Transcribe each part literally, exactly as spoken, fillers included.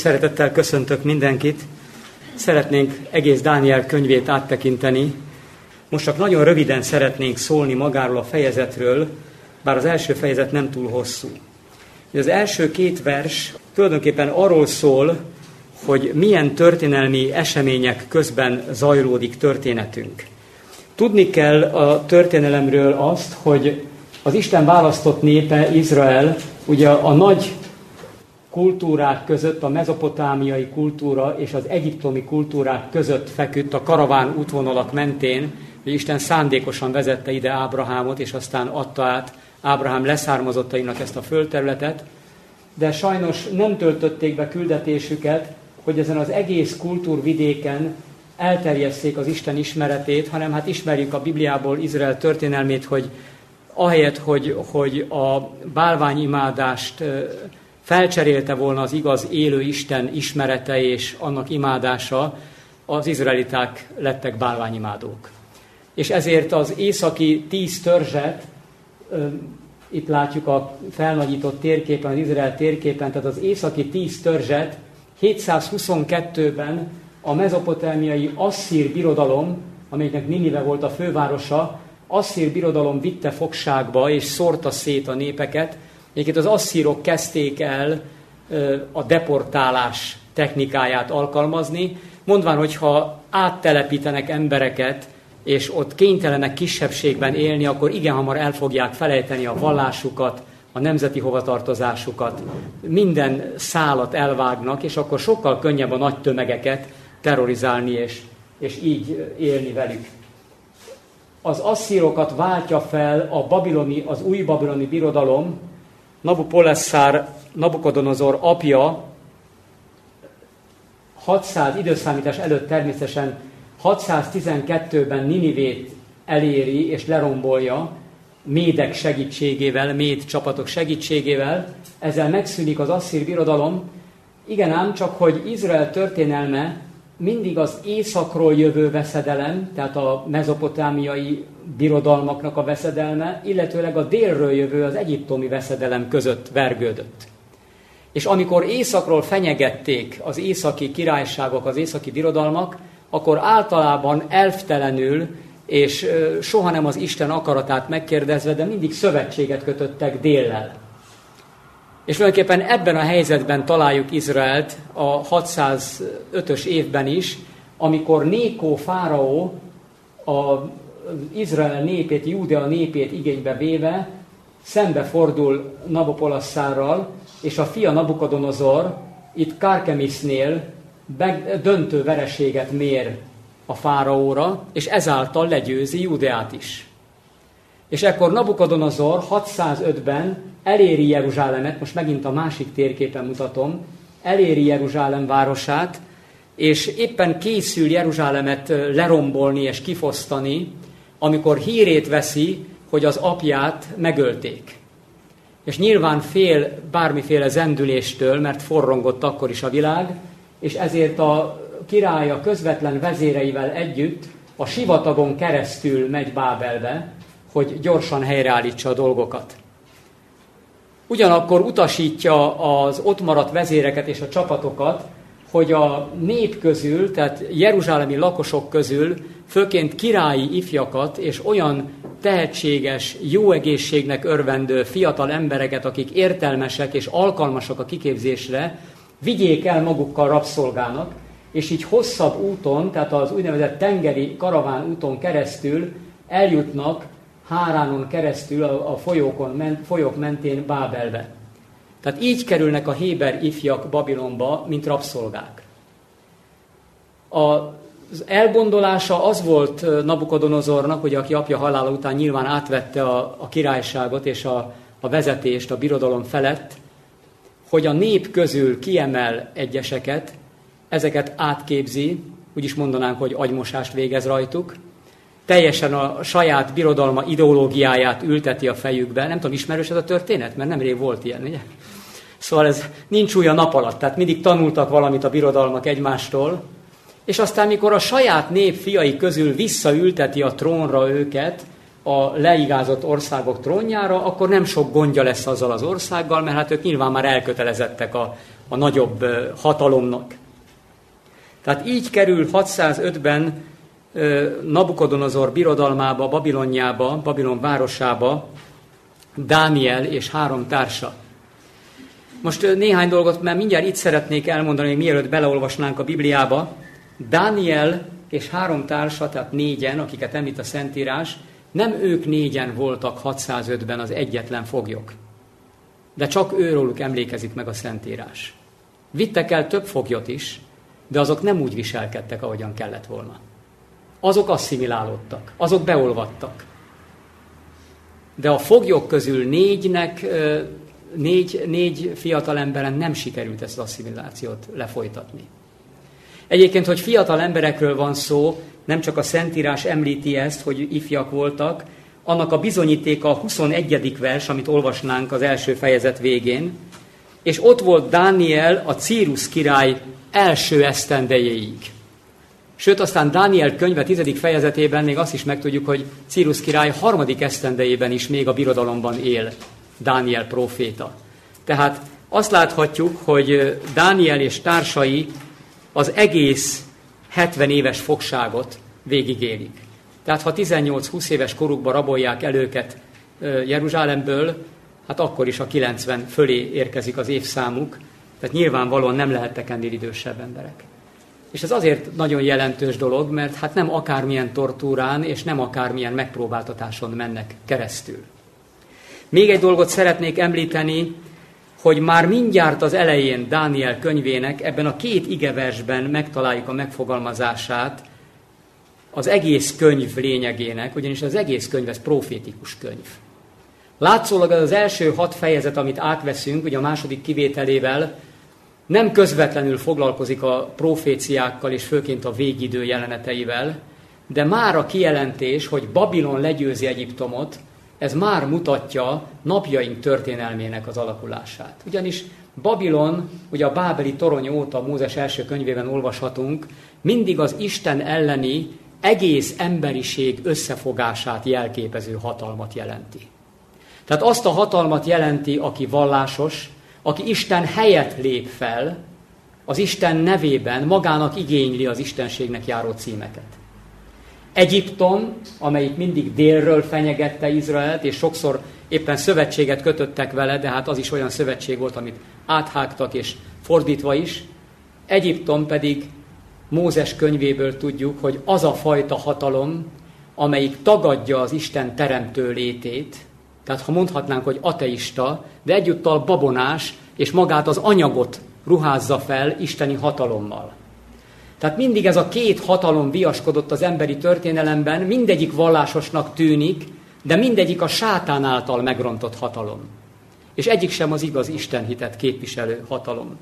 szeretettel köszöntök mindenkit. Szeretnénk egész Dániel könyvét áttekinteni. Most csak nagyon röviden szeretnénk szólni magáról a fejezetről, bár az első fejezet nem túl hosszú. Az első két vers tulajdonképpen arról szól, hogy milyen történelmi események közben zajlódik történetünk. Tudni kell a történelemről azt, hogy az Isten választott népe, Izrael, ugye a nagy kultúrák között, a mezopotámiai kultúra és az egyiptomi kultúrák között feküdt a karaván útvonalak mentén, hogy Isten szándékosan vezette ide Ábrahámot, és aztán adta át Ábrahám leszármazottainak ezt a földterületet, de sajnos nem töltötték be küldetésüket, hogy ezen az egész kultúrvidéken elterjesszék az Isten ismeretét, hanem hát ismerjük a Bibliából Izrael történelmét, hogy ahelyett, hogy, hogy a bálványimádást felcserélte volna az igaz élő Isten ismerete és annak imádása, az izraeliták lettek bálványimádók. És ezért az északi tíz törzset, itt látjuk a felnagyított térképen, az Izrael térképen, tehát az északi tíz törzset hétszázhuszonkettőben a mezopotámiai asszír birodalom, amelynek Ninive volt a fővárosa, asszír birodalom vitte fogságba és szórta szét a népeket. Egyébként az asszírok kezdték el a deportálás technikáját alkalmazni, mondván, hogy ha áttelepítenek embereket, és ott kénytelenek kisebbségben élni, akkor igen hamar el fogják felejteni a vallásukat, a nemzeti hovatartozásukat, minden szálat elvágnak, és akkor sokkal könnyebb a nagy tömegeket terrorizálni, és, és így élni velük. Az asszírokat váltja fel a babiloni, az új babiloni birodalom, Nabupolessár, Nabukodonozor apja, hatszáz időszámítás előtt természetesen hatszáztizenkettőben Ninivét eléri és lerombolja, médek segítségével, méd csapatok segítségével, ezzel megszűnik az asszír birodalom. Igen ám, csak hogy Izrael történelme mindig az északról jövő veszedelem, tehát a mezopotámiai birodalmaknak a veszedelme, illetőleg a délről jövő, az egyiptomi veszedelem között vergődött. És amikor északról fenyegették az északi királyságok, az északi birodalmak, akkor általában elvtelenül, és soha nem az Isten akaratát megkérdezve, de mindig szövetséget kötöttek déllel. És tulajdonképpen ebben a helyzetben találjuk Izraelt a hatszázötös évben is, amikor Nékó fáraó az Izrael népét, Júdea népét igénybe véve szembefordul Nabopolasszárral, és a fia Nabukodonozor itt Karkemisznél döntő vereséget mér a fáraóra, és ezáltal legyőzi Júdeát is. És ekkor Nabukodonozor hatszázötben eléri Jeruzsálemet, most megint a másik térképen mutatom, eléri Jeruzsálem városát, és éppen készül Jeruzsálemet lerombolni és kifosztani, amikor hírét veszi, hogy az apját megölték. És nyilván fél bármiféle zendüléstől, mert forrongott akkor is a világ, és ezért a királya közvetlen vezéreivel együtt a sivatagon keresztül megy Bábelbe, hogy gyorsan helyreállítsa a dolgokat. Ugyanakkor utasítja az ott maradt vezéreket és a csapatokat, hogy a nép közül, tehát jeruzsálemi lakosok közül, főként királyi ifjakat és olyan tehetséges, jó egészségnek örvendő fiatal embereket, akik értelmesek és alkalmasak a kiképzésre, vigyék el magukkal rabszolgának, és így hosszabb úton, tehát az úgynevezett tengeri karaván úton keresztül eljutnak Háránon keresztül a folyókon, folyók mentén Bábelbe. Tehát így kerülnek a héber ifjak Babilonba, mint rabszolgák. Az elgondolása az volt Nabukodonozornak, hogy aki apja halála után nyilván átvette a, a királyságot és a, a vezetést a birodalom felett, hogy a nép közül kiemel egyeseket, ezeket átképzi, úgyis mondanánk, hogy agymosást végez rajtuk, teljesen a saját birodalma ideológiáját ülteti a fejükbe. Nem tudom, ismerős ez a történet? Mert nemrég volt ilyen, ugye? Szóval ez nincs új a nap alatt, tehát mindig tanultak valamit a birodalmak egymástól, és aztán mikor a saját nép fiai közül visszaülteti a trónra őket, a leigázott országok trónjára, akkor nem sok gondja lesz azzal az országgal, mert hát ők nyilván már elkötelezettek a, a nagyobb hatalomnak. Tehát így kerül hatszázötben Nabukodonozor birodalmába, Babilonjába, Babilon városába Dániel és három társa. Most néhány dolgot, mert mindjárt itt szeretnék elmondani, hogy mielőtt beleolvasnánk a Bibliába. Dániel és három társa, tehát négyen, akiket említ a Szentírás, nem ők négyen voltak hatszázötben az egyetlen foglyok. De csak őróluk emlékezik meg a Szentírás. Vittek el több foglyot is, de azok nem úgy viselkedtek, ahogyan kellett volna. Azok asszimilálódtak, azok beolvadtak. De a foglyok közül négynek, négy, négy fiatal emberen nem sikerült ezt az asszimilációt lefolytatni. Egyébként, hogy fiatal emberekről van szó, nem csak a Szentírás említi ezt, hogy ifjak voltak, annak a bizonyítéka a huszonegyedik vers, amit olvasnánk az első fejezet végén, és ott volt Dániel a Círusz király első esztendejéig. Sőt, aztán Dániel könyve tizedik fejezetében még azt is megtudjuk, hogy Círusz király harmadik esztendejében is még a birodalomban él Dániel próféta. Tehát azt láthatjuk, hogy Dániel és társai az egész hetven éves fogságot végigélik. Tehát ha tizennyolc-húsz éves korukban rabolják el őket Jeruzsálemből, hát akkor is a kilencven fölé érkezik az évszámuk, tehát nyilvánvalóan nem lehettek ennél idősebb emberek. És ez azért nagyon jelentős dolog, mert hát nem akármilyen tortúrán és nem akármilyen megpróbáltatáson mennek keresztül. Még egy dolgot szeretnék említeni, hogy már mindjárt az elején Dániel könyvének ebben a két igeversben megtaláljuk a megfogalmazását az egész könyv lényegének, ugyanis az egész könyv ez profétikus könyv. Látszólag az első hat fejezet, amit átveszünk, ugye a második kivételével, nem közvetlenül foglalkozik a proféciákkal és főként a végidő jeleneteivel, de már a kijelentés, hogy Babilon legyőzi Egyiptomot, ez már mutatja napjaink történelmének az alakulását. Ugyanis Babilon, ugye a bábeli torony óta Mózes első könyvében olvashatunk, mindig az Isten elleni egész emberiség összefogását jelképező hatalmat jelenti. Tehát azt a hatalmat jelenti, aki vallásos, aki Isten helyett lép fel, az Isten nevében magának igényli az istenségnek járó címeket. Egyiptom, amelyik mindig délről fenyegette Izraelt, és sokszor éppen szövetséget kötöttek vele, de hát az is olyan szövetség volt, amit áthágtak, és fordítva is. Egyiptom pedig Mózes könyvéből tudjuk, hogy az a fajta hatalom, amelyik tagadja az Isten teremtő létét, tehát ha mondhatnánk, hogy ateista, de egyúttal babonás, és magát az anyagot ruházza fel isteni hatalommal. Tehát mindig ez a két hatalom viaskodott az emberi történelemben, mindegyik vallásosnak tűnik, de mindegyik a sátán által megrontott hatalom. És egyik sem az igaz istenhitet képviselő hatalom.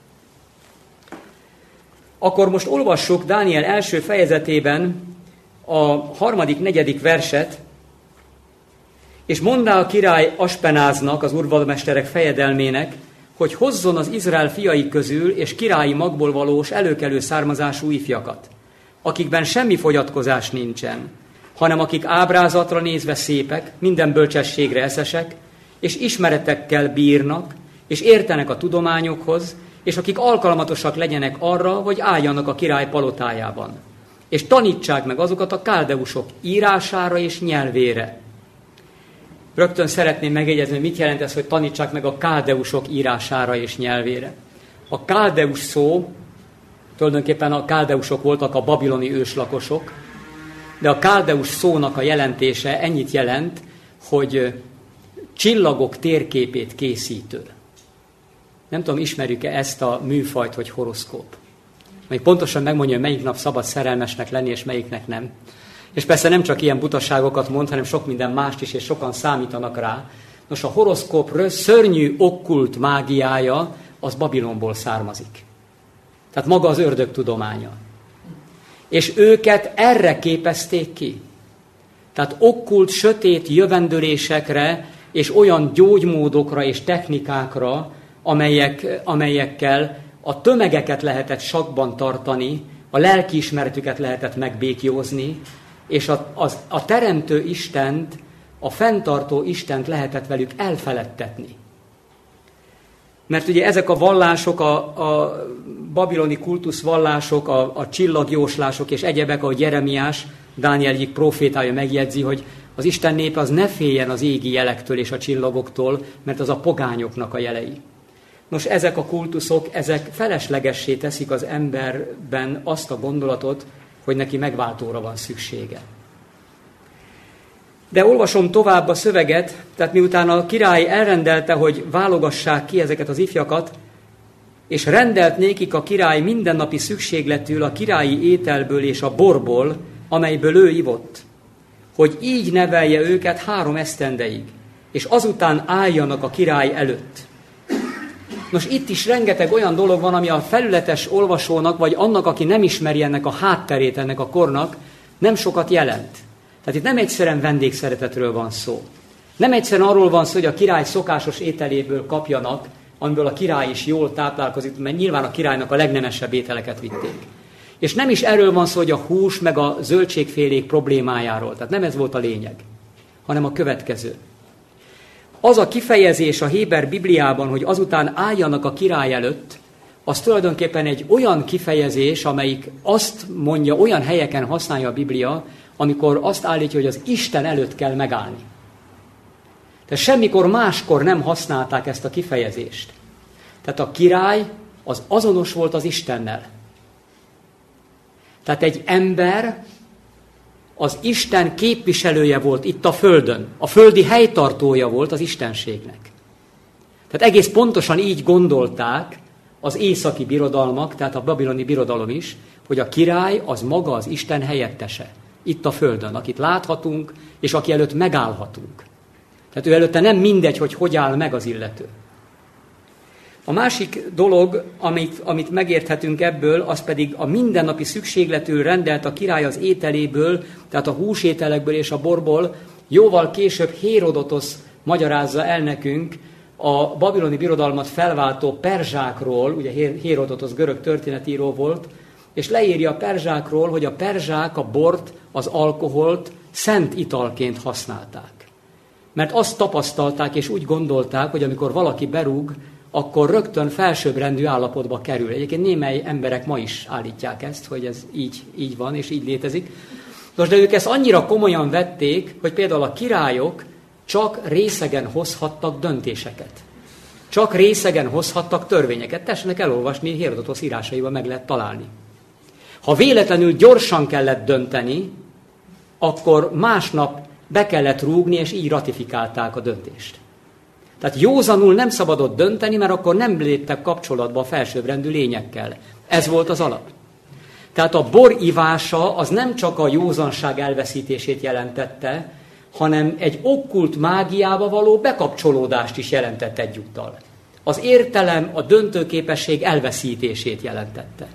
Akkor most olvassuk Dániel első fejezetében a harmadik, negyedik verset, és mondá a király Aspenáznak, az urvalmesterek fejedelmének, hogy hozzon az Izrael fiai közül és királyi magból valós előkelő származású ifjakat, akikben semmi fogyatkozás nincsen, hanem akik ábrázatra nézve szépek, minden bölcsességre eszesek, és ismeretekkel bírnak, és értenek a tudományokhoz, és akik alkalmatosak legyenek arra, hogy álljanak a király palotájában, és tanítsák meg azokat a káldeusok írására és nyelvére. Rögtön szeretném megjegyezni, hogy mit jelent ez, hogy tanítsák meg a káldeusok írására és nyelvére. A káldeus szó, tulajdonképpen a káldeusok voltak a babiloni őslakosok, de a káldeus szónak a jelentése ennyit jelent, hogy csillagok térképét készítő. Nem tudom, ismerjük-e ezt a műfajt, hogy horoszkóp. Még pontosan megmondja, hogy melyik nap szabad szerelmesnek lenni, és melyiknek nem. És persze nem csak ilyen butaságokat mond, hanem sok minden mást is, és sokan számítanak rá. Nos, a horoszkóp szörnyű, okkult mágiája, az Babilonból származik. Tehát maga az ördög tudománya. És őket erre képezték ki. Tehát okkult, sötét jövendőlésekre, és olyan gyógymódokra és technikákra, amelyek, amelyekkel a tömegeket lehetett sakban tartani, a lelkiismeretüket lehetett megbékjózni, és a, az, a teremtő Istent, a fenntartó Istent lehetett velük elfeledtetni. Mert ugye ezek a vallások, a, a babiloni kultuszvallások, a, a csillagjóslások és egyebek, ahogy Jeremiás, Dániel egyik profétája megjegyzi, hogy az Isten népe az ne féljen az égi jelektől és a csillagoktól, mert az a pogányoknak a jelei. Nos, ezek a kultuszok, ezek feleslegessé teszik az emberben azt a gondolatot, hogy neki megváltóra van szüksége. De olvasom tovább a szöveget, tehát miután a király elrendelte, hogy válogassák ki ezeket az ifjakat, és rendelt nékik a király mindennapi szükségletül a királyi ételből és a borból, amelyből ő ivott, hogy így nevelje őket három esztendeig, és azután álljanak a király előtt. Nos, itt is rengeteg olyan dolog van, ami a felületes olvasónak, vagy annak, aki nem ismeri ennek a hátterét, ennek a kornak, nem sokat jelent. Tehát itt nem egyszerűen vendégszeretetről van szó. Nem egyszerűen arról van szó, hogy a király szokásos ételéből kapjanak, amiből a király is jól táplálkozik, mert nyilván a királynak a legnemesebb ételeket vitték. És nem is erről van szó, hogy a hús meg a zöldségfélék problémájáról. Tehát nem ez volt a lényeg, hanem a következő. Az a kifejezés a Héber Bibliában, hogy azután álljanak a király előtt, az tulajdonképpen egy olyan kifejezés, amelyik azt mondja, olyan helyeken használja a Biblia, amikor azt állítja, hogy az Isten előtt kell megállni. Tehát semmikor máskor nem használták ezt a kifejezést. Tehát a király az azonos volt az Istennel. Tehát egy ember az Isten képviselője volt itt a földön. A földi helytartója volt az istenségnek. Tehát egész pontosan így gondolták az északi birodalmak, tehát a babiloni birodalom is, hogy a király az maga az Isten helyettese. Itt a földön, akit láthatunk, és aki előtt megállhatunk. Tehát ő előtte nem mindegy, hogy hogy áll meg az illető. A másik dolog, amit, amit megérthetünk ebből, az pedig a mindennapi szükségletül rendelt a király az ételéből, tehát a húsételekből és a borból. Jóval később Hérodotosz magyarázza el nekünk a babiloni birodalmat felváltó perzsákról, ugye Hérodotosz görög történetíró volt, és leírja a perzsákról, hogy a perzsák a bort, az alkoholt szent italként használták. Mert azt tapasztalták és úgy gondolták, hogy amikor valaki berúg, akkor rögtön felsőbbrendű állapotba kerül. Egyébként némely emberek ma is állítják ezt, hogy ez így, így van és így létezik. Nos, de ők ezt annyira komolyan vették, hogy például a királyok csak részegen hozhattak döntéseket. Csak részegen hozhattak törvényeket. Tessenek elolvasni, Hérodotosz írásaiban meg lehet találni. Ha véletlenül gyorsan kellett dönteni, akkor másnap be kellett rúgni, és így ratifikálták a döntést. Tehát józanul nem szabadott dönteni, mert akkor nem léptek kapcsolatba a felsőbbrendű lényekkel. Ez volt az alap. Tehát a bor ivása az nem csak a józanság elveszítését jelentette, hanem egy okkult mágiába való bekapcsolódást is jelentett egyúttal. Az értelem, a döntőképesség elveszítését jelentette.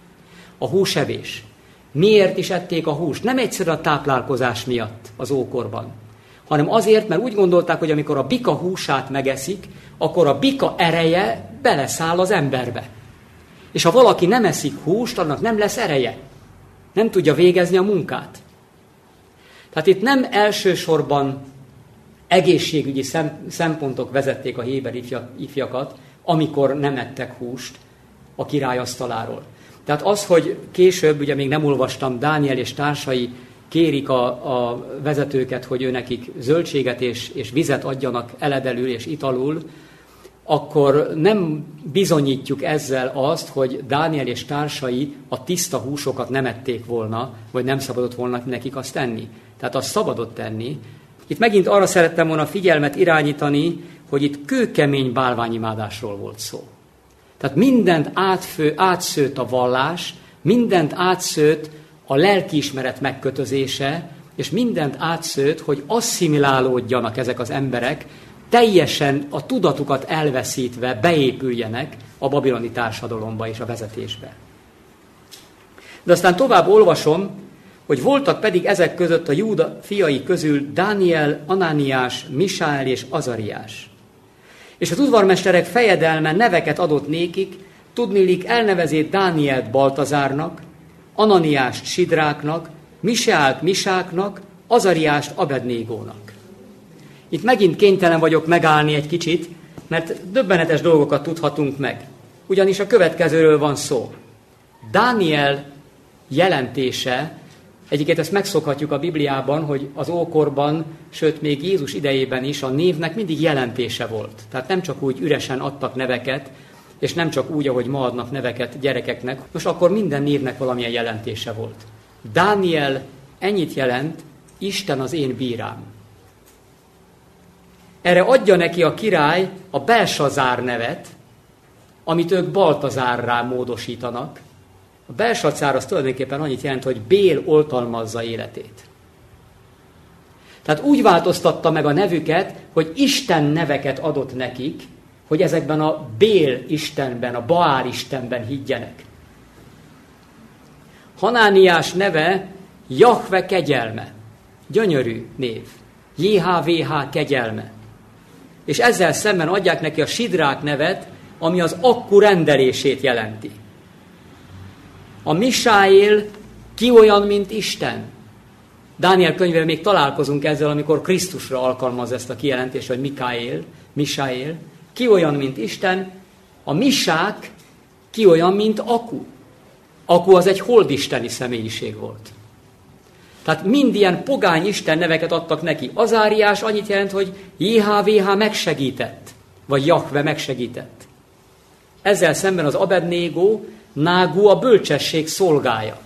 A húsevés. Miért is ették a húst? Nem egyszerűen a táplálkozás miatt az ókorban, hanem azért, mert úgy gondolták, hogy amikor a bika húsát megeszik, akkor a bika ereje beleszáll az emberbe. És ha valaki nem eszik húst, annak nem lesz ereje. Nem tudja végezni a munkát. Tehát itt nem elsősorban egészségügyi szempontok vezették a héber ifjakat, amikor nem ettek húst a király asztaláról. Tehát az, hogy később, ugye még nem olvastam, Dániel és társai kérik a, a vezetőket, hogy ő nekik zöldséget és, és vizet adjanak eledelül és italul, akkor nem bizonyítjuk ezzel azt, hogy Dániel és társai a tiszta húsokat nem ették volna, vagy nem szabadott volna nekik azt tenni. Tehát azt szabadott tenni. Itt megint arra szerettem volna figyelmet irányítani, hogy itt kőkemény bálványimádásról volt szó. Tehát mindent átfő, átszőtt a vallás, mindent átszőtt a lelkiismeret megkötözése, és mindent átszőtt, hogy asszimilálódjanak ezek az emberek, teljesen a tudatukat elveszítve beépüljenek a babiloni társadalomba és a vezetésbe. De aztán tovább olvasom, hogy voltak pedig ezek között a Júda fiai közül Dániel, Anániás, Misáel és Azariás. És az udvarmesterek fejedelme neveket adott nékik, tudniillik elnevezét Dánielt Baltazárnak, Ananiást Sidráknak, Miseált Misáknak, Azariást Abednégónak. Itt megint kénytelen vagyok megállni egy kicsit, mert döbbenetes dolgokat tudhatunk meg. Ugyanis a következőről van szó. Dániel jelentése, egyiket ezt megszokhatjuk a Bibliában, hogy az ókorban, sőt még Jézus idejében is a névnek mindig jelentése volt. Tehát nem csak úgy üresen adtak neveket, és nem csak úgy, ahogy ma adnak neveket gyerekeknek. Most akkor minden névnek valamilyen jelentése volt. Dániel ennyit jelent, Isten az én bírám. Erre adja neki a király a Belsazár nevet, amit ők Baltazárrá módosítanak. A Belsazár az tulajdonképpen annyit jelent, hogy Bél oltalmazza életét. Tehát úgy változtatta meg a nevüket, hogy Isten neveket adott nekik, hogy ezekben a Bél Istenben, a Baál Istenben higgyenek. Hanániás neve Jahve kegyelme. Gyönyörű név. jé há vé há kegyelme. És ezzel szemben adják neki a Sidrák nevet, ami az akku rendelését jelenti. A Misáél ki olyan, mint Isten? Dániel könyvében még találkozunk ezzel, amikor Krisztusra alkalmaz ezt a kijelentést, hogy Mikáél, Misáél. Ki olyan, mint Isten? A Misák ki olyan, mint Aku. Aku az egy holdisteni személyiség volt. Tehát mind ilyen pogány Isten neveket adtak neki. Azáriás annyit jelent, hogy jé há vé há megsegített, vagy Jahve megsegített. Ezzel szemben az Abednégó, Nágú a bölcsesség szolgája.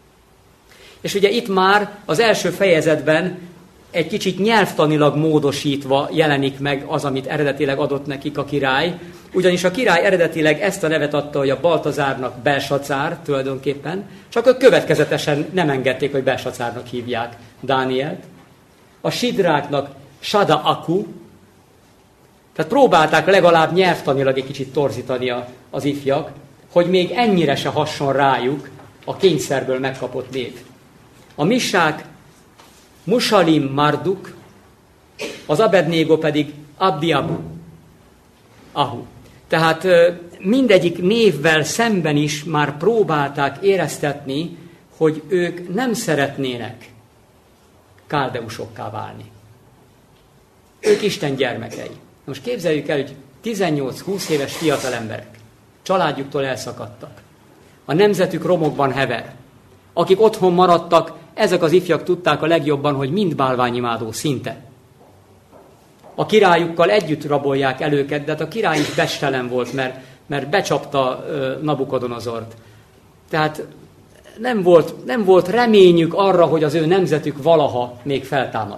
És ugye itt már az első fejezetben egy kicsit nyelvtanilag módosítva jelenik meg az, amit eredetileg adott nekik a király, ugyanis a király eredetileg ezt a nevet adta, hogy a Baltazárnak Belsacár tulajdonképpen, csak ők következetesen nem engedték, hogy Belsacárnak hívják Dánielt. A Sidráknak Sada Aku, tehát próbálták legalább nyelvtanilag egy kicsit torzítani a, az ifjak, hogy még ennyire se hasson rájuk a kényszerből megkapott név. A Misák Musalim Marduk, az Abednégó pedig Abdiabu. Ahu. Tehát mindegyik névvel szemben is már próbálták éreztetni, hogy ők nem szeretnének káldeusokká válni. Ők Isten gyermekei. Most képzeljük el, hogy tizennyolc-húsz éves fiatal emberek, családjuktól elszakadtak. A nemzetük romokban hever. Akik otthon maradtak, ezek az ifjak tudták a legjobban, hogy mind bálványimádó szinte. A királyukkal együtt rabolják el őket, de hát a király is bestelen volt, mert, mert becsapta uh, Nabukodonozort. Tehát nem volt, nem volt reményük arra, hogy az ő nemzetük valaha még feltámad.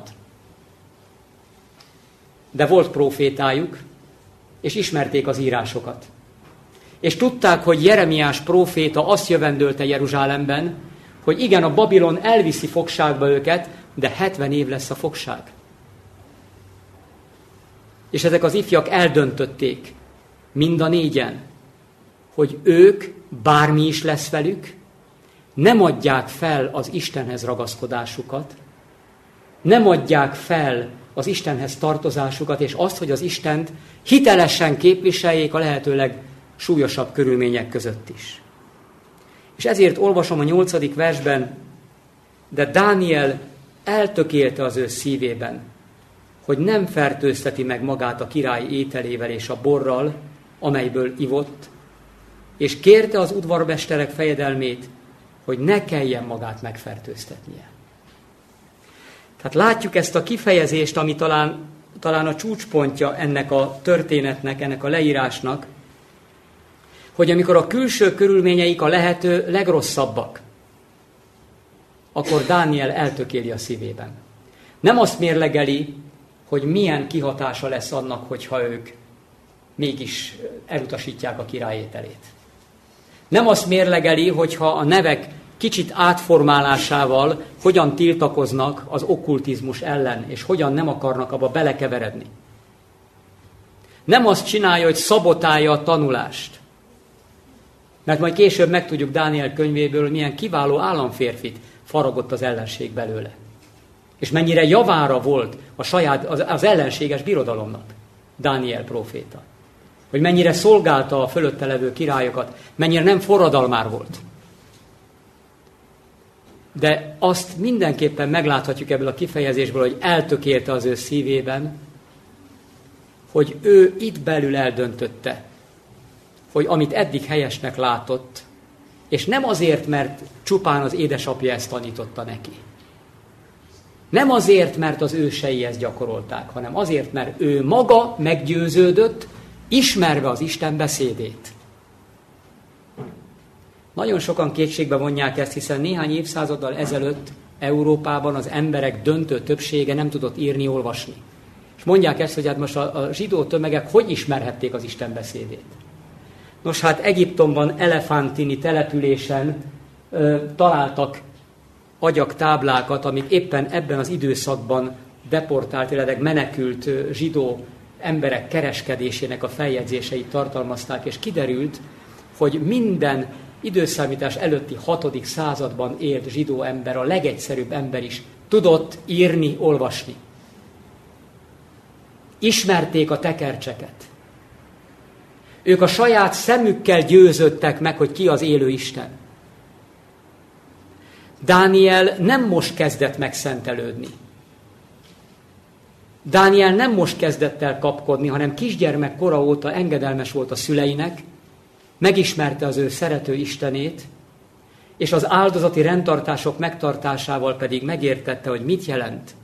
De volt prófétájuk, és ismerték az írásokat. És tudták, hogy Jeremiás próféta azt jövendölte Jeruzsálemben, hogy igen, a Babilon elviszi fogságba őket, de hetven év lesz a fogság. És ezek az ifjak eldöntötték, mind a négyen, hogy ők, bármi is lesz velük, nem adják fel az Istenhez ragaszkodásukat, nem adják fel az Istenhez tartozásukat, és azt, hogy az Istent hitelesen képviseljék a lehetőleg súlyosabb körülmények között is. És ezért olvasom a nyolcadik versben, de Dániel eltökélte az ő szívében, hogy nem fertőzteti meg magát a király ételével és a borral, amelyből ivott, és kérte az udvarmesterek fejedelmét, hogy ne kelljen magát megfertőztetnie. Tehát látjuk ezt a kifejezést, ami talán, talán a csúcspontja ennek a történetnek, ennek a leírásnak, hogy amikor a külső körülményeik a lehető legrosszabbak, akkor Dániel eltökéli a szívében. Nem azt mérlegeli, hogy milyen kihatása lesz annak, hogyha ők mégis elutasítják a király ételét. Nem azt mérlegeli, hogyha a nevek kicsit átformálásával hogyan tiltakoznak az okkultizmus ellen, és hogyan nem akarnak abba belekeveredni. Nem azt csinálja, hogy szabotálja a tanulást. Mert majd később megtudjuk Dániel könyvéből, hogy milyen kiváló államférfit faragott az ellenség belőle. És mennyire javára volt a saját, az, az ellenséges birodalomnak Dániel próféta. Hogy mennyire szolgálta a fölötte levő királyokat, mennyire nem forradalmár volt. De azt mindenképpen megláthatjuk ebből a kifejezésből, hogy eltökélte az ő szívében, hogy ő itt belül eldöntötte, hogy amit eddig helyesnek látott, és nem azért, mert csupán az édesapja ezt tanította neki. Nem azért, mert az ősei ezt gyakorolták, hanem azért, mert ő maga meggyőződött, ismerve az Isten beszédét. Nagyon sokan kétségbe vonják ezt, hiszen néhány évszázaddal ezelőtt Európában az emberek döntő többsége nem tudott írni, olvasni. És mondják ezt, hogy hát most a, a zsidó tömegek hogy ismerhették az Isten beszédét. Nos, hát Egyiptomban, Elefántini településen ö, találtak agyagtáblákat, amik éppen ebben az időszakban deportált, illetve menekült ö, zsidó emberek kereskedésének a feljegyzéseit tartalmazták, és kiderült, hogy minden időszámítás előtti hatodik században élt zsidó ember, a legegyszerűbb ember is tudott írni, olvasni. Ismerték a tekercseket. Ők a saját szemükkel győződtek meg, hogy ki az élő Isten. Dániel nem most kezdett megszentelődni. Dániel nem most kezdett el kapkodni, hanem kisgyermek kora óta engedelmes volt a szüleinek, megismerte az ő szerető Istenét, és az áldozati rendtartások megtartásával pedig megértette, hogy mit jelent,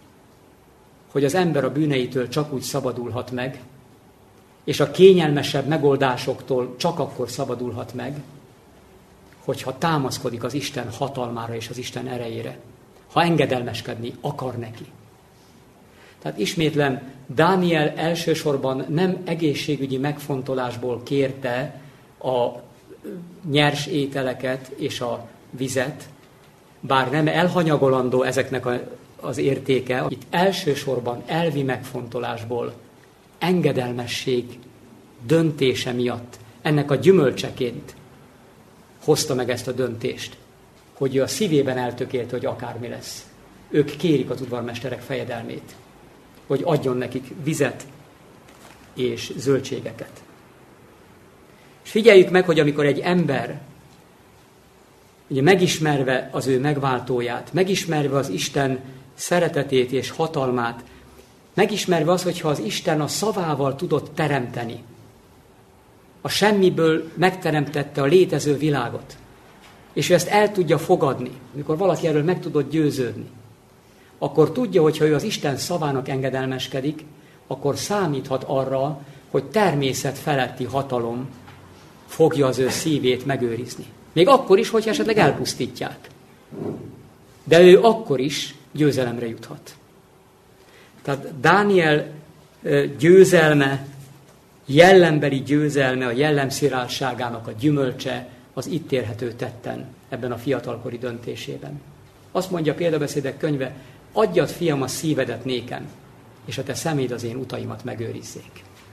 hogy az ember a bűneitől csak úgy szabadulhat meg, és a kényelmesebb megoldásoktól csak akkor szabadulhat meg, hogyha támaszkodik az Isten hatalmára és az Isten erejére, ha engedelmeskedni akar neki. Tehát ismétlem, Dániel elsősorban nem egészségügyi megfontolásból kérte a nyers ételeket és a vizet, bár nem elhanyagolandó ezeknek a, az értéke, itt elsősorban elvi megfontolásból, engedelmesség döntése miatt, ennek a gyümölcseként hozta meg ezt a döntést, hogy ő a szívében eltökélte, hogy akármi lesz. Ők kérik az udvarmesterek fejedelmét, hogy adjon nekik vizet és zöldségeket. És figyeljük meg, hogy amikor egy ember, ugye megismerve az ő megváltóját, megismerve az Isten szeretetét és hatalmát, megismerve az, hogyha az Isten a szavával tudott teremteni, a semmiből megteremtette a létező világot, és ő ezt el tudja fogadni, amikor valaki erről meg tudott győződni, akkor tudja, hogy ha ő az Isten szavának engedelmeskedik, akkor számíthat arra, hogy természet feletti hatalom fogja az ő szívét megőrizni. Még akkor is, hogyha esetleg elpusztítják. De ő akkor is győzelemre juthat. Tehát Dániel győzelme, jellembeli győzelme, a jellemsziráltságának a gyümölcse, az itt érhető tetten ebben a fiatalkori döntésében. Azt mondja a Példabeszédek könyve, adjad, fiam, a szívedet nékem, és a te szeméd az én utaimat megőrizzék.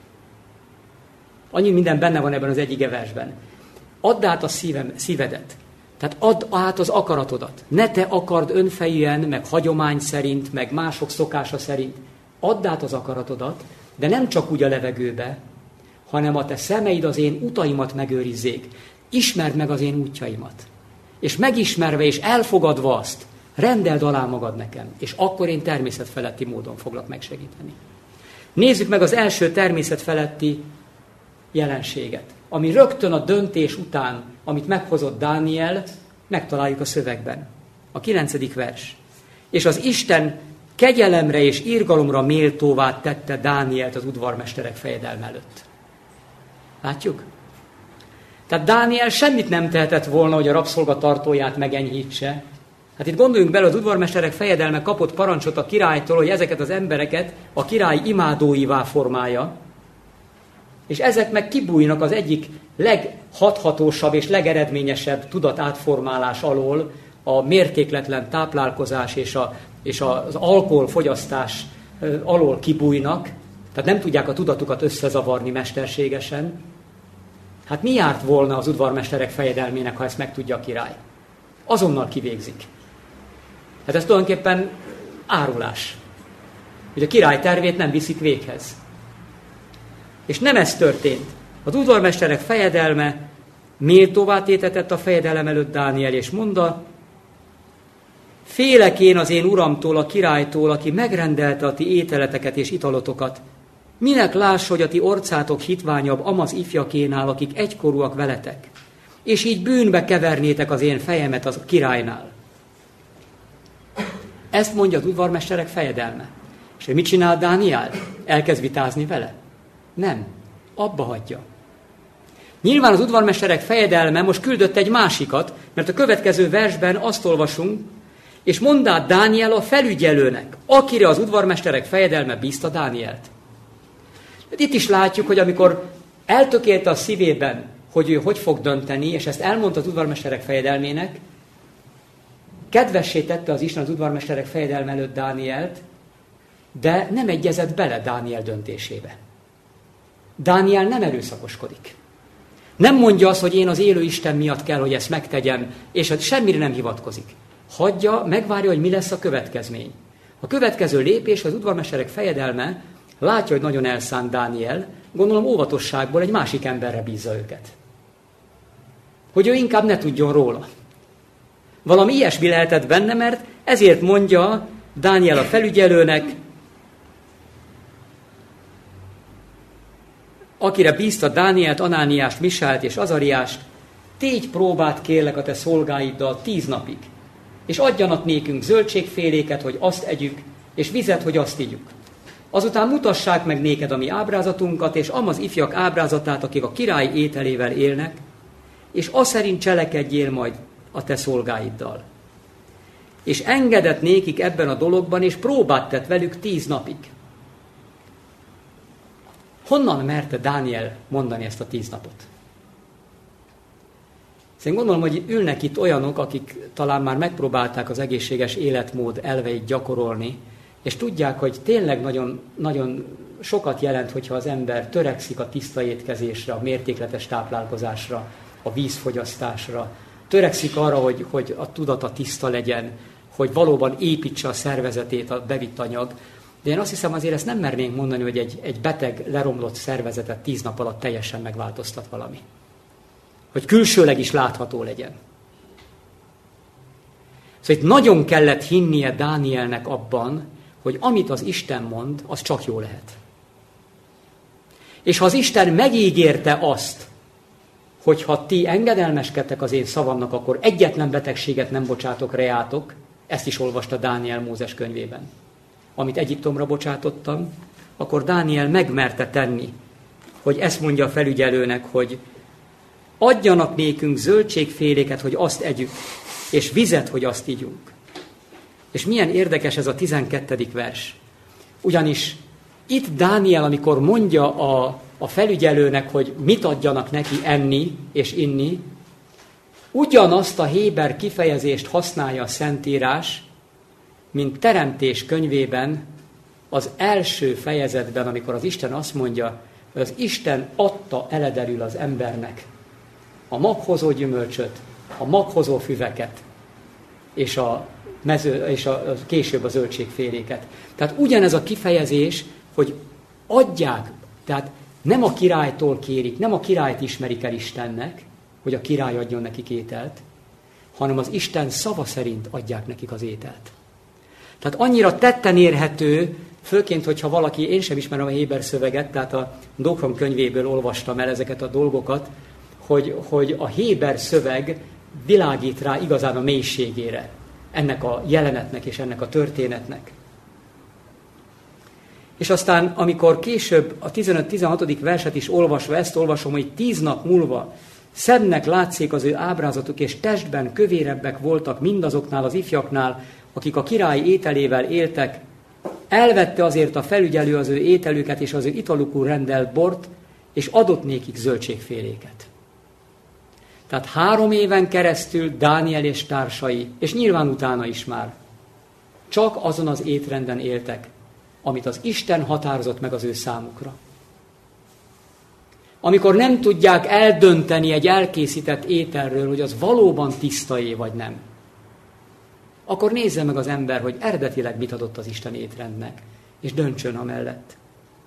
Annyi minden benne van ebben az egyik versben. Add át a szívem, szívedet, tehát add át az akaratodat. Ne te akard önfejűen, meg hagyomány szerint, meg mások szokása szerint. Add át az akaratodat, de nem csak úgy a levegőbe, hanem a te szemeid az én utaimat megőrizzék. Ismerd meg az én útjaimat. És megismerve és elfogadva azt, rendeld alá magad nekem, és akkor én természetfeletti módon foglak megsegíteni. Nézzük meg az első természetfeletti jelenséget, ami rögtön a döntés után, amit meghozott Dániel, megtaláljuk a szövegben. A kilencedik vers. És az Isten kegyelemre és irgalomra méltóvá tette Dánielt az udvarmesterek fejedelme előtt. Látjuk? Tehát Dániel semmit nem tehetett volna, hogy a rabszolgatartóját megenyhítse. Hát itt gondoljunk bele, az udvarmesterek fejedelme kapott parancsot a királytól, hogy ezeket az embereket a király imádóivá formálja, és ezek meg kibújnak az egyik leghathatósabb és legeredményesebb tudatátformálás alól, a mértékletlen táplálkozás és, a, és az alkoholfogyasztás alól kibújnak, tehát nem tudják a tudatukat összezavarni mesterségesen. Hát mi járt volna az udvarmesterek fejedelmének, ha ezt megtudja a király? Azonnal kivégzik. Hát ez tulajdonképpen árulás. Hogy a király tervét nem viszik véghez. És nem ez történt. Az udvarmesterek fejedelme méltóvá tétetett a fejedelem előtt Dániel, és mondta, félek én az én uramtól, a királytól, aki megrendelte a ti ételeteket és italotokat, Minek láss, hogy a ti orcátok hitványabb amaz ifjakénál, akik egykorúak veletek, és így bűnbe kevernétek az én fejemet az királynál. Ezt mondja az udvarmesterek fejedelme. És hogy mit csinál Dániel? Elkezd vitázni vele? Nem. Abba hagyja. Nyilván az udvarmesterek fejedelme most küldött egy másikat, mert a következő versben azt olvasunk, és mondd át Dániel a felügyelőnek, akire az udvarmesterek fejedelme bízta Dánielt. Itt is látjuk, hogy amikor eltökélte a szívében, hogy ő hogy fog dönteni, és ezt elmondta az udvarmesterek fejedelmének, kedvessé tette az Isten az udvarmesterek fejedelme előtt Dánielt, de nem egyezett bele Dániel döntésébe. Dániel nem erőszakoskodik. Nem mondja azt, hogy én az élő Isten miatt kell, hogy ezt megtegyem, és semmire nem hivatkozik. Hagyja, megvárja, hogy mi lesz a következmény. A következő lépés, az udvarmesterek fejedelme látja, hogy nagyon elszánt Dániel, gondolom óvatosságból egy másik emberre bízza őket. Hogy ő inkább ne tudjon róla. Valami ilyesmi lehetett benne, mert ezért mondja Dániel a felügyelőnek, akire bízta Dánielt, Anániást, Misáelt és Azariást, tégy próbát kérlek a te szolgáiddal tíz napig, és adjanak nékünk zöldségféléket, hogy azt együk, és vizet, hogy azt igyük. Azután mutassák meg néked a mi ábrázatunkat, és amaz ifjak ábrázatát, akik a király ételével élnek, és azt szerint cselekedjél majd a te szolgáiddal. És engedett nékik ebben a dologban, és próbát tett velük tíz napig. Honnan merte Dániel mondani ezt a tíz napot? Szerintem gondolom, hogy ülnek itt olyanok, akik talán már megpróbálták az egészséges életmód elveit gyakorolni, és tudják, hogy tényleg nagyon, nagyon sokat jelent, hogyha az ember törekszik a tiszta étkezésre, a mértékletes táplálkozásra, a vízfogyasztásra, törekszik arra, hogy, hogy a tudata tiszta legyen, hogy valóban építse a szervezetét a bevitt anyag. De én azt hiszem, azért ezt nem mernénk mondani, hogy egy, egy beteg, leromlott szervezetet tíz nap alatt teljesen megváltoztat valami. Hogy külsőleg is látható legyen. Szóval itt nagyon kellett hinnie Dánielnek abban, hogy amit az Isten mond, az csak jó lehet. És ha az Isten megígérte azt, hogy ha ti engedelmeskedtek az én szavamnak, akkor egyetlen betegséget nem bocsátok reátok, ezt is olvasta Dániel Mózes könyvében. Amit Egyiptomra bocsátottam, akkor Dániel megmerte tenni, hogy ezt mondja a felügyelőnek, hogy adjanak nékünk zöldségféléket, hogy azt együk, és vizet, hogy azt igyunk. És milyen érdekes ez a tizenkettedik vers. Ugyanis itt Dániel, amikor mondja a, a felügyelőnek, hogy mit adjanak neki enni és inni, ugyanazt a héber kifejezést használja a Szentírás, mint Teremtés könyvében, az első fejezetben, amikor az Isten azt mondja, hogy az Isten adta eledelül az embernek a maghozó gyümölcsöt, a maghozó füveket, és a mező, és a, a, később a zöldségféléket. Tehát ugyanez a kifejezés, hogy adják, tehát nem a királytól kérik, nem a királyt ismerik el Istennek, hogy a király adjon nekik ételt, hanem az Isten szava szerint adják nekik az ételt. Tehát annyira tetten érhető, főként, hogyha valaki, én sem ismerem a héber szöveget, tehát a Dokrom könyvéből olvastam el ezeket a dolgokat, hogy, hogy a héber szöveg világít rá igazán a mélységére ennek a jelenetnek és ennek a történetnek. És aztán, amikor később a tizenöt-tizenhatodik verset is olvasva, ezt olvasom, hogy tíz nap múlva szebbnek látszik az ő ábrázatuk, és testben kövérebbek voltak mindazoknál az ifjaknál, akik a király ételével éltek, elvette azért a felügyelő az ő ételüket és az ő italukul rendelt bort, és adott nékik zöldségféléket. Tehát három éven keresztül Dániel és társai, és nyilván utána is már, csak azon az étrenden éltek, amit az Isten határozott meg az ő számukra. Amikor nem tudják eldönteni egy elkészített ételről, hogy az valóban tiszta-e vagy nem, akkor nézze meg az ember, hogy eredetileg mit adott az Isten étrendnek, és döntsön amellett.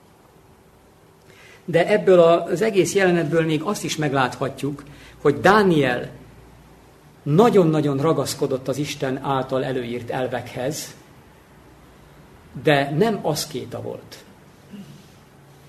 De ebből az egész jelenetből még azt is megláthatjuk, hogy Dániel nagyon-nagyon ragaszkodott az Isten által előírt elvekhez, de nem aszkéta volt.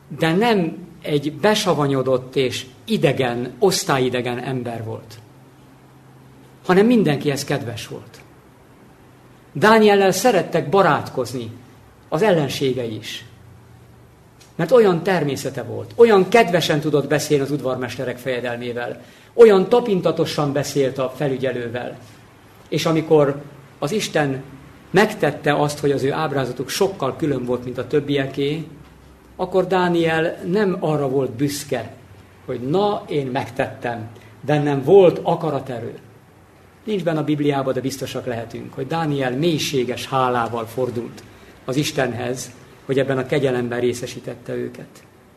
de nem egy besavanyodott és idegen, osztályidegen ember volt, hanem mindenkihez kedves volt. Dániellel szerettek barátkozni az ellenségei is, mert olyan természete volt, olyan kedvesen tudott beszélni az udvarmesterek fejedelmével, olyan tapintatosan beszélt a felügyelővel, és amikor az Isten megtette azt, hogy az ő ábrázatuk sokkal külön volt, mint a többieké, akkor Dániel nem arra volt büszke, hogy na, én megtettem, bennem volt akaraterő. Nincs benne a Bibliában, de biztosak lehetünk, hogy Dániel mélységes hálával fordult az Istenhez, hogy ebben a kegyelemben részesítette őket.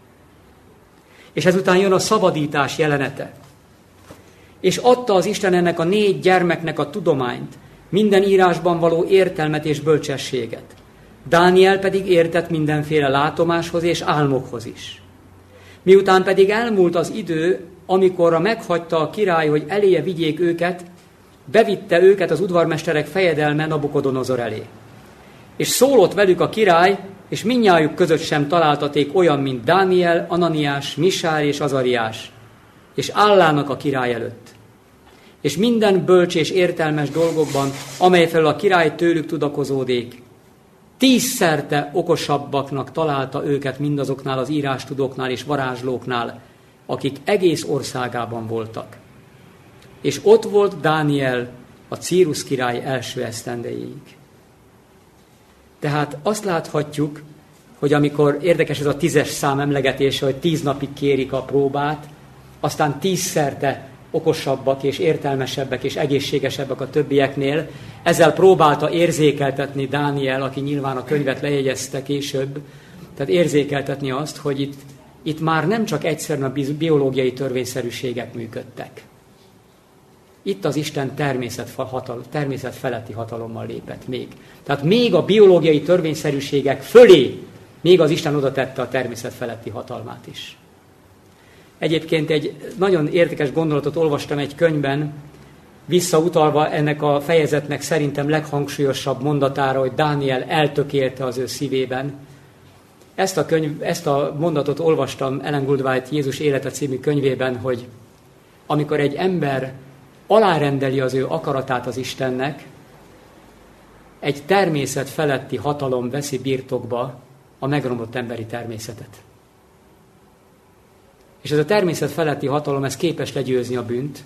És ezután jön a szabadítás jelenete. És adta az Isten ennek a négy gyermeknek a tudományt, minden írásban való értelmet és bölcsességet. Dániel pedig értett mindenféle látomáshoz és álmokhoz is. Miután pedig elmúlt az idő, amikorra meghagyta a király, hogy eléje vigyék őket, bevitte őket az udvarmesterek fejedelme Nabukodonozor elé. És szólott velük a király, és mindnyájuk között sem találtaték olyan, mint Dániel, Ananiás, Misár és Azariás, és állának a király előtt. És minden bölcs és értelmes dolgokban, amely felől a király tőlük tudakozódék, tízszerte okosabbaknak találta őket mindazoknál az írástudóknál és varázslóknál, akik egész országában voltak. És ott volt Dániel a Círusz király első esztendejéig. Tehát azt láthatjuk, hogy amikor érdekes ez a tízes szám emlegetése, hogy tíz napig kérik a próbát, aztán tízszerte okosabbak és értelmesebbek és egészségesebbek a többieknél, ezzel próbálta érzékeltetni Dániel, aki nyilván a könyvet lejegyezte később, tehát érzékeltetni azt, hogy itt, itt már nem csak egyszerűen a biológiai törvényszerűségek működtek. Itt az Isten természet, hatal, természet feletti hatalommal lépett még. Tehát még a biológiai törvényszerűségek fölé még az Isten oda tette a természet feletti hatalmát is. Egyébként egy nagyon érdekes gondolatot olvastam egy könyvben, visszautalva ennek a fejezetnek szerintem leghangsúlyosabb mondatára, hogy Dániel eltökélte az ő szívében. Ezt a, könyv, ezt a mondatot olvastam Ellen Gould White Jézus élete című könyvében, hogy amikor egy ember alárendeli az ő akaratát az Istennek, egy természet feletti hatalom veszi birtokba a megromlott emberi természetet. És ez a természet feletti hatalom, ez képes legyőzni a bűnt.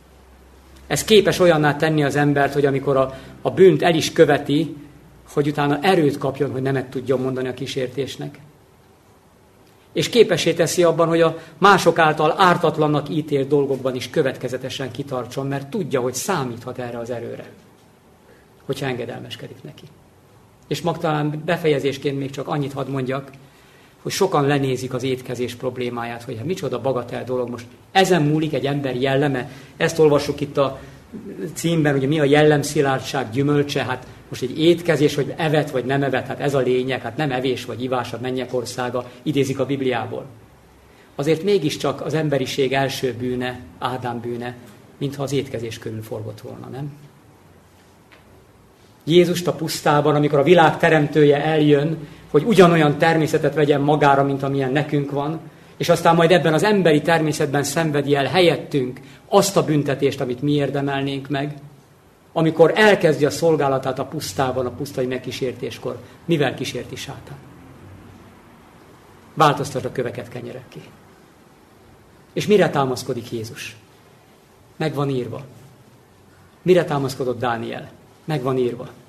Ez képes olyanná tenni az embert, hogy amikor a, a bűnt el is követi, hogy utána erőt kapjon, hogy nemet tudjon mondani a kísértésnek. És képessé teszi abban, hogy a mások által ártatlannak ítélt dolgokban is következetesen kitartson, mert tudja, hogy számíthat erre az erőre, hogyha engedelmeskedik neki. És magtalán befejezésként még csak annyit hadd mondjak, hogy sokan lenézik az étkezés problémáját, hogy hát micsoda bagatel dolog most. Ezen múlik egy ember jelleme. Ezt olvassuk itt a címben, hogy mi a jellemszilárdság gyümölcse, hát most egy étkezés, hogy evett vagy nem evett, hát ez a lényeg, hát nem evés vagy ivás a mennyek országa, idézik a Bibliából. Azért mégiscsak az emberiség első bűne, Ádám bűne, mintha az étkezés körül forgott volna, nem? Jézust a pusztában, amikor a világ teremtője eljön, hogy ugyanolyan természetet vegyen magára, mint amilyen nekünk van, és aztán majd ebben az emberi természetben szenvedi el helyettünk azt a büntetést, amit mi érdemelnénk meg, amikor elkezdi a szolgálatát a pusztában, a pusztai megkísértéskor. Mivel kísérti sátán? Változtasd a köveket kenyerekké. És mire támaszkodik Jézus? Meg van írva. Mire támaszkodott Dániel? Meg van írva.